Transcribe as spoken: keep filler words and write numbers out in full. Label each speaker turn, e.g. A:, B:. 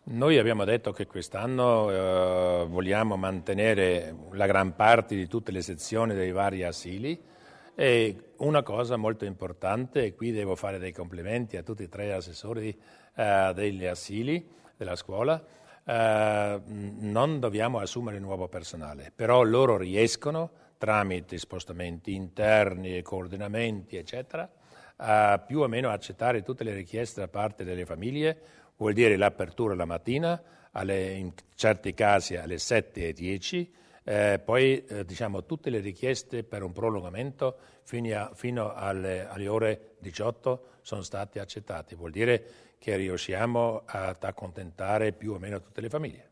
A: Noi abbiamo detto che quest'anno eh, vogliamo mantenere la gran parte di tutte le sezioni dei vari asili e una cosa molto importante, e qui devo fare dei complimenti a tutti e tre assessori eh, degli asili, della scuola, eh, non dobbiamo assumere nuovo personale, però loro riescono tramite spostamenti interni e coordinamenti eccetera a più o meno accettare tutte le richieste da parte delle famiglie. Vuol dire l'apertura la mattina, alle, in certi casi alle sette e dieci, eh, poi eh, diciamo tutte le richieste per un prolungamento fino, a, fino alle, alle ore diciotto sono state accettate. Vuol dire che riusciamo ad accontentare più o meno tutte le famiglie.